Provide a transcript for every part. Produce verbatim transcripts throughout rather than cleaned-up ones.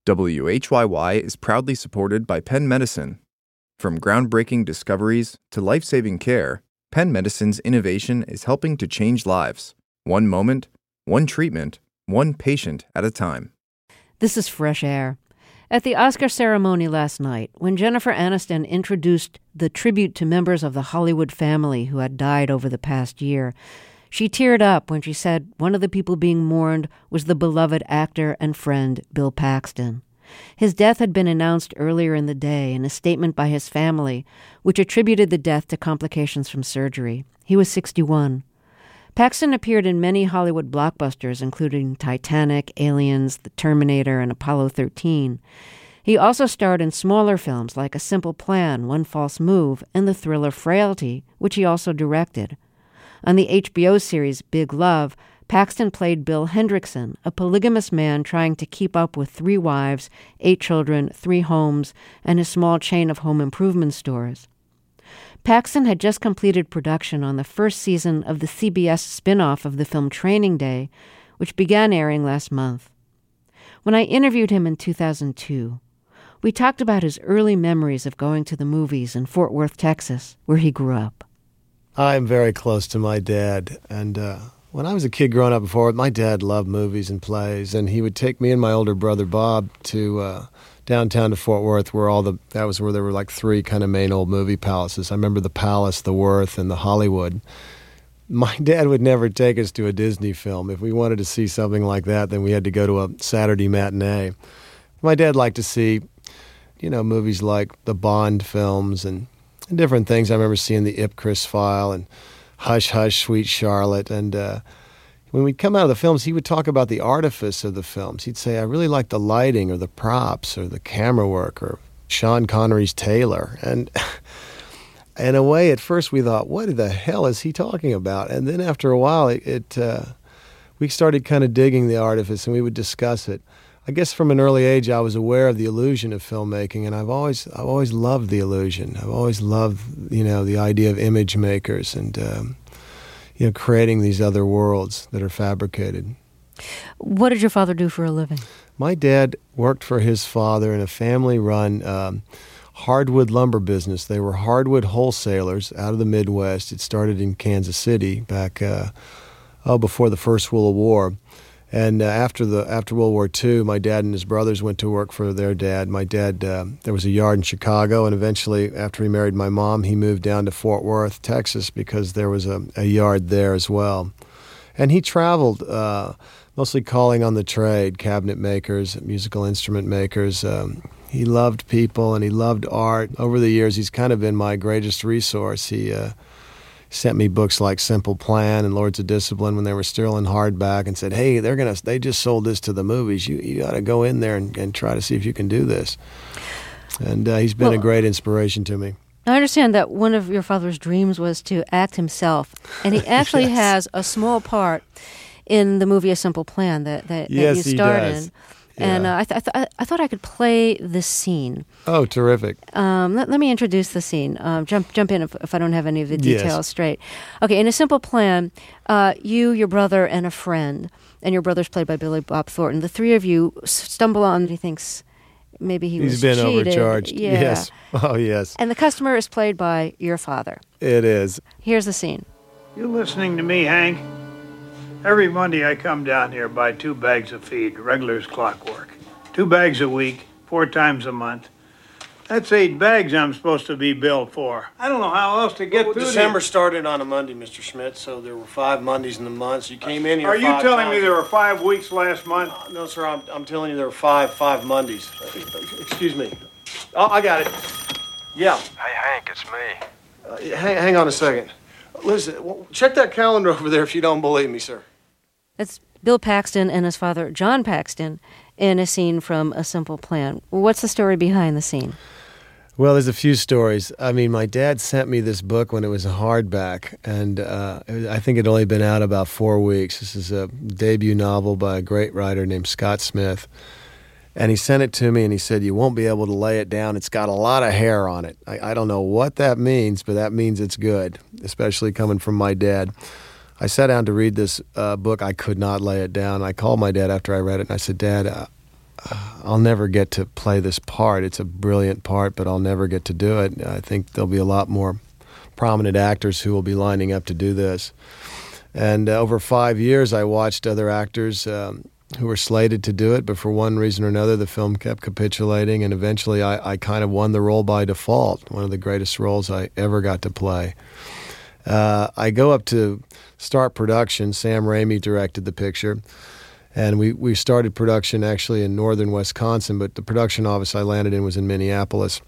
W H Y Y is proudly supported by Penn Medicine. From groundbreaking discoveries to life-saving care, Penn Medicine's innovation is helping to change lives, one moment, one treatment, one patient at a time. This is Fresh Air. At the Oscar ceremony last night, when Jennifer Aniston introduced the tribute to members of the Hollywood family who had died over the past year, she teared up when she said one of the people being mourned was the beloved actor and friend Bill Paxton. His death had been announced earlier in the day in a statement by his family, which attributed the death to complications from surgery. He was sixty-one. Paxton appeared in many Hollywood blockbusters, including Titanic, Aliens, The Terminator, and Apollo thirteen. He also starred in smaller films like A Simple Plan, One False Move, and the thriller Frailty, which he also directed. On the H B O series Big Love, Paxton played Bill Hendrickson, a polygamous man trying to keep up with three wives, eight children, three homes, and a small chain of home improvement stores. Paxton had just completed production on the first season of the C B S spin-off of the film Training Day, which began airing last month. When I interviewed him in two thousand two, we talked about his early memories of going to the movies in Fort Worth, Texas, where he grew up. I'm very close to my dad, and uh, when I was a kid growing up in Fort Worth, my dad loved movies and plays, and he would take me and my older brother Bob to uh, downtown to Fort Worth, where all the that was where there were like three kind of main old movie palaces. I remember the Palace, the Worth, and the Hollywood. My dad would never take us to a Disney film. If we wanted to see something like that, then we had to go to a Saturday matinee. My dad liked to see, you know, movies like the Bond films and and different things. I remember seeing the Ipcris File and Hush, Hush, Sweet Charlotte. And uh, when we'd come out of the films, he would talk about the artifice of the films. He'd say, I really like the lighting or the props or the camera work or Sean Connery's Taylor. And in a way, at first we thought, what the hell is he talking about? And then after a while, it, it uh, we started kind of digging the artifice and we would discuss it. I guess from an early age, I was aware of the illusion of filmmaking, and I've always, I've always loved the illusion. I've always loved, you know, the idea of image makers and, um, you know, creating these other worlds that are fabricated. What did your father do for a living? My dad worked for his father in a family-run um, hardwood lumber business. They were hardwood wholesalers out of the Midwest. It started in Kansas City back, uh, oh, before the First World War. And uh, after the after World War Two, my dad and his brothers went to work for their dad. My dad, uh, there was a yard in Chicago, and eventually, after he married my mom, he moved down to Fort Worth, Texas, because there was a, a yard there as well. And he traveled, uh, mostly calling on the trade, cabinet makers, musical instrument makers. Um, he loved people, and he loved art. Over the years, he's kind of been my greatest resource. He uh, sent me books like Simple Plan and Lords of Discipline when they were still in hardback, and said, "Hey, they're gonna they just sold this to the movies. You you got to go in there and, and try to see if you can do this." And uh, he's been well, a great inspiration to me. I understand that one of your father's dreams was to act himself, and he actually yes. has a small part in the movie A Simple Plan that that, yes, that you starred he does. in. And yeah. uh, I, th- I, th- I thought I could play this scene. Oh, terrific. Um, let, let me introduce the scene. Um, jump jump in if, if I don't have any of the details yes. straight. Okay, in A Simple Plan, uh, you, your brother, and a friend, and your brother's played by Billy Bob Thornton, the three of you stumble on, he thinks maybe he He's was been cheated. overcharged. Yeah. Yes. Oh, yes. And the customer is played by your father. It is. Here's the scene. You listening to me, Hank? Every Monday I come down here, buy two bags of feed, regular as clockwork. Two bags a week, four times a month. That's eight bags I'm supposed to be billed for. I don't know how else to get well, through December to started on a Monday, Mister Schmidt, so there were five Mondays in the month. So you came in here Are you five telling times. me there were five weeks last month? Uh, no, sir, I'm, I'm telling you there were five five Mondays. Uh, excuse me. Oh, I got it. Yeah. Hey, Hank, it's me. Uh, hang, hang on a second. Listen, well, check that calendar over there if you don't believe me, sir. That's Bill Paxton and his father, John Paxton, in a scene from A Simple Plan. What's the story behind the scene? Well, there's a few stories. I mean, my dad sent me this book when it was a hardback, and uh, I think it had only been out about four weeks. This is a debut novel by a great writer named Scott Smith. And he sent it to me, and he said, you won't be able to lay it down. It's got a lot of hair on it. I, I don't know what that means, but that means it's good, especially coming from my dad. I sat down to read this uh, book. I could not lay it down. I called my dad after I read it, and I said, Dad, uh, I'll never get to play this part. It's a brilliant part, but I'll never get to do it. I think there'll be a lot more prominent actors who will be lining up to do this. And uh, over five years, I watched other actors um, who were slated to do it, but for one reason or another, the film kept capitulating, and eventually I, I kind of won the role by default, one of the greatest roles I ever got to play. Uh, I go up to start production. Sam Raimi directed the picture, and we, we started production actually in northern Wisconsin, but the production office I landed in was in Minneapolis.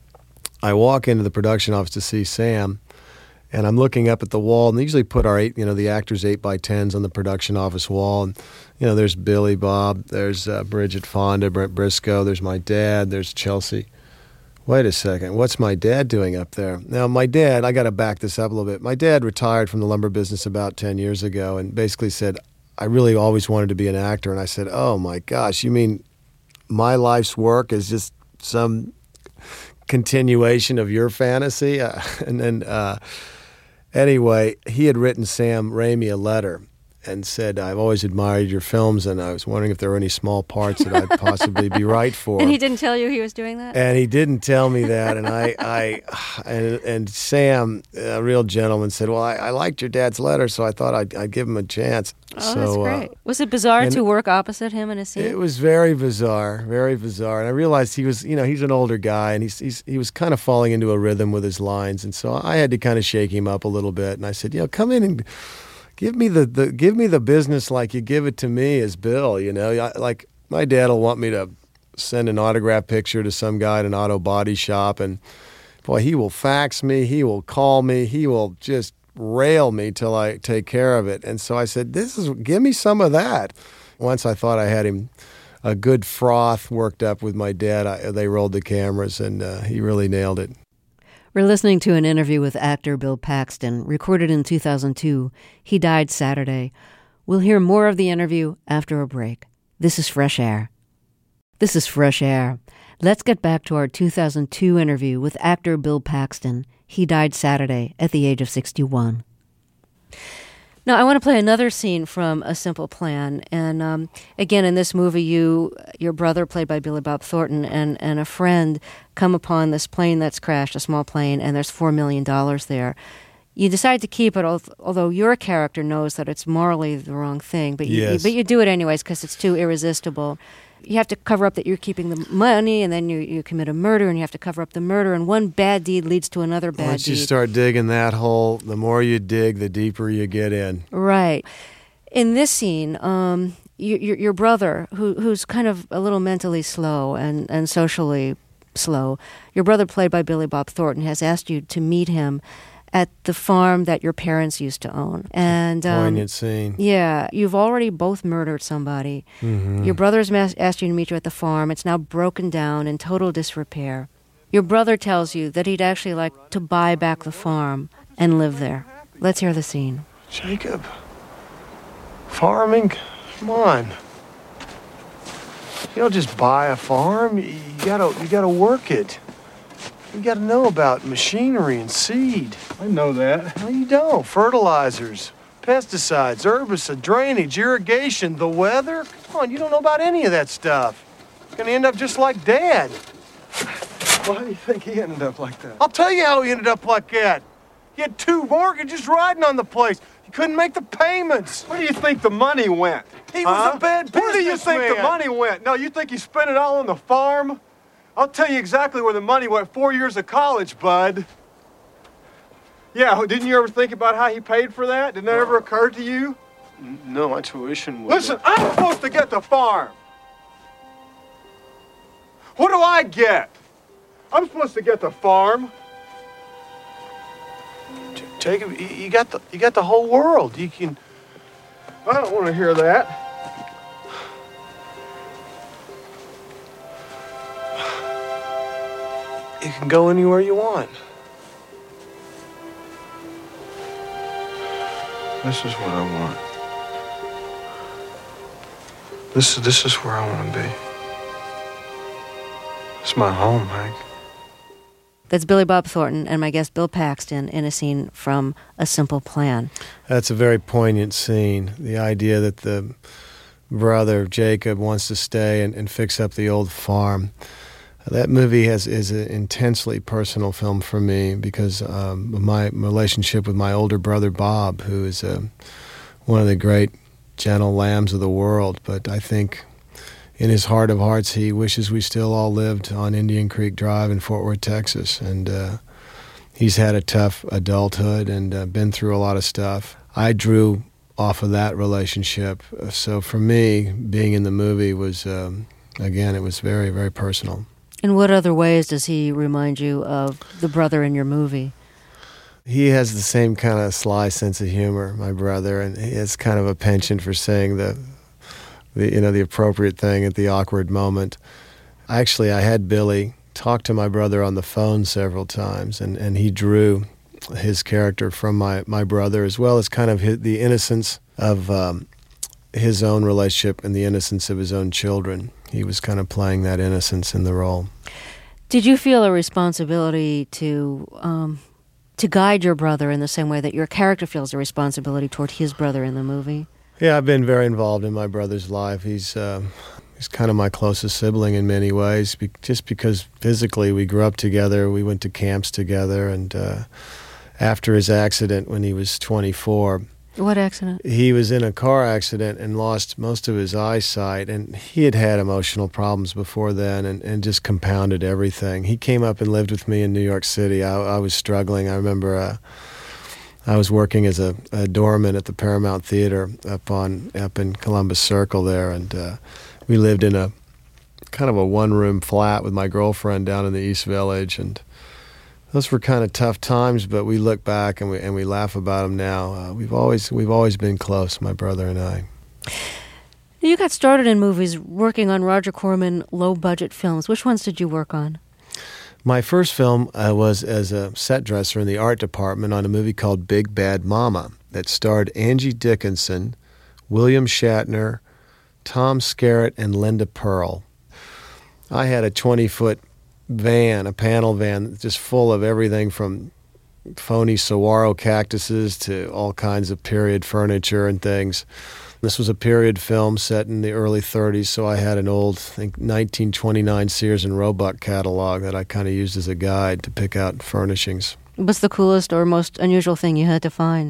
I walk into the production office to see Sam, and I'm looking up at the wall, and they usually put our eight, you know, the actors' eight by tens on the production office wall. And, you know, there's Billy Bob, there's uh, Bridget Fonda, Brent Briscoe, there's my dad, there's Chelsea. Wait a second, what's my dad doing up there? Now, my dad, I got to back this up a little bit. My dad retired from the lumber business about ten years ago and basically said, I really always wanted to be an actor. And I said, oh my gosh, you mean my life's work is just some continuation of your fantasy? Uh, and then... Uh, Anyway, he had written Sam Raimi a letter and said, I've always admired your films, and I was wondering if there were any small parts that I'd possibly be right for. And he didn't tell you he was doing that? And he didn't tell me that. And I, I and, and Sam, a real gentleman, said, well, I, I liked your dad's letter, so I thought I'd, I'd give him a chance. Oh, so, that's great. Uh, was it bizarre to work opposite him in a scene? It was very bizarre, very bizarre. And I realized he was, you know, he's an older guy, and he's, he's he was kind of falling into a rhythm with his lines. And so I had to kind of shake him up a little bit. And I said, you know, come in and give me the, the give me the business like you give it to me as Bill, you know. I, like my dad will want me to send an autograph picture to some guy at an auto body shop, and boy, he will fax me, he will call me, he will just rail me till I take care of it. And so I said, this is, give me some of that. Once I thought I had him a good froth worked up with my dad, I, they rolled the cameras, and uh, he really nailed it. We're listening to an interview with actor Bill Paxton, recorded in two thousand two. He died Saturday. We'll hear more of the interview after a break. This is Fresh Air. This is Fresh Air. Let's get back to our two thousand two interview with actor Bill Paxton. He died Saturday at the age of sixty-one. Now, I want to play another scene from A Simple Plan. And um, again, in this movie, you, your brother, played by Billy Bob Thornton, and, and a friend come upon this plane that's crashed, a small plane, and there's four million dollars there. You decide to keep it, although your character knows that it's morally the wrong thing, but you, yes. you, but you do it anyways because it's too irresistible. You have to cover up that you're keeping the money, and then you, you commit a murder, and you have to cover up the murder, and one bad deed leads to another bad Once deed. you start digging that hole, the more you dig, the deeper you get in. Right. In this scene, um, you, your, your brother, who who's kind of a little mentally slow and, and socially slow, your brother, played by Billy Bob Thornton, has asked you to meet him at the farm that your parents used to own. And um, poignant scene. Yeah, you've already both murdered somebody. Mm-hmm. Your brother's mas- asked you to meet you at the farm. It's now broken down in total disrepair. Your brother tells you that he'd actually like to buy back the farm and live there. Let's hear the scene. Jacob, farming? Come on. You don't just buy a farm. You gotta, you gotta work it. You gotta know about machinery and seed. I know that. No, you don't. Fertilizers, pesticides, herbicide, drainage, irrigation, the weather. Come on, you don't know about any of that stuff. You're gonna end up just like Dad. Why do you think he ended up like that? I'll tell you how he ended up like that. He had two mortgages riding on the place. He couldn't make the payments. Where do you think the money went? He Huh? was a bad Where do you think the businessman. money went? No, you think he spent it all on the farm? I'll tell you exactly where the money went. Four years of college, bud. Yeah, didn't you ever think about how he paid for that? Didn't that ever occur to you? No, my tuition was... Listen, I'm supposed to get the farm. What do I get? I'm supposed to get the farm. Jacob, you you got the you got the whole world. You can. I don't want to hear that. You can go anywhere you want. This is what I want. This is this is where I want to be. It's my home, Hank. That's Billy Bob Thornton and my guest Bill Paxton in a scene from A Simple Plan. That's a very poignant scene. The idea that the brother, Jacob, wants to stay and, and fix up the old farm. That movie has is an intensely personal film for me because um, of my relationship with my older brother, Bob, who is uh, one of the great gentle lambs of the world. But I think in his heart of hearts, he wishes we still all lived on Indian Creek Drive in Fort Worth, Texas. And uh, he's had a tough adulthood and uh, been through a lot of stuff. I drew off of that relationship. So for me, being in the movie was, um, again, it was very, very personal. In what other ways does he remind you of the brother in your movie? He has the same kind of sly sense of humor, my brother, and he has kind of a penchant for saying the, the you know, the appropriate thing at the awkward moment. Actually, I had Billy talk to my brother on the phone several times, and, and he drew his character from my, my brother, as well as kind of his, the innocence of um, his own relationship and the innocence of his own children. He was kind of playing that innocence in the role. Did you feel a responsibility to um, to guide your brother in the same way that your character feels a responsibility toward his brother in the movie? Yeah, I've been very involved in my brother's life. He's uh, he's kind of my closest sibling in many ways, be- just because physically we grew up together, we went to camps together, and uh, after his accident when he was twenty-four, What accident? he was in a car accident and lost most of his eyesight, and he had had emotional problems before then and, and just compounded everything. He came up and lived with me in New York City. I, I was struggling. I remember uh, I was working as a, a doorman at the Paramount Theater up on up in Columbus Circle there, and uh, we lived in a kind of a one-room flat with my girlfriend down in the East Village, and those were kind of tough times, but we look back and we and we laugh about them now. Uh, we've always we've always been close, my brother and I. You got started in movies working on Roger Corman low-budget films. Which ones did you work on? My first film uh, was as a set dresser in the art department on a movie called Big Bad Mama that starred Angie Dickinson, William Shatner, Tom Skerritt, and Linda Pearl. I had a twenty-foot van, a panel van, just full of everything from phony saguaro cactuses to all kinds of period furniture and things. This was a period film set in the early thirties, so I had an old, I think, nineteen twenty-nine Sears and Roebuck catalog that I kind of used as a guide to pick out furnishings. What's the coolest or most unusual thing you had to find?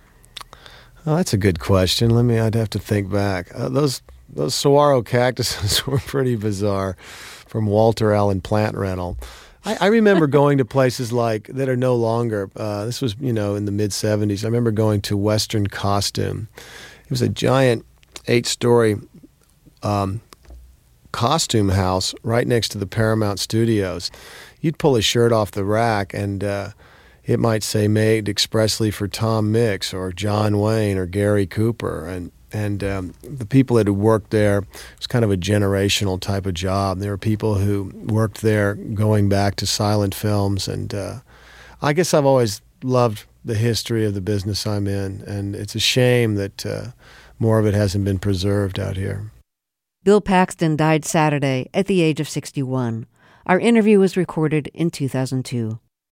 Oh, that's a good question. Let me, I'd have to think back. Uh, those those saguaro cactuses were pretty bizarre, from Walter Allen Plant Rental. I, I remember going to places like that are no longer. Uh, this was, you know, in the mid seventies. I remember going to Western Costume. It was a giant eight-story um, costume house right next to the Paramount Studios. You'd pull a shirt off the rack, and uh, it might say "Made expressly for Tom Mix" or John Wayne or Gary Cooper, and And um, the people that had worked there, it was kind of a generational type of job. There were people who worked there going back to silent films. And uh, I guess I've always loved the history of the business I'm in. And it's a shame that uh, more of it hasn't been preserved out here. Bill Paxton died Saturday at the age of sixty-one. Our interview was recorded in two thousand two.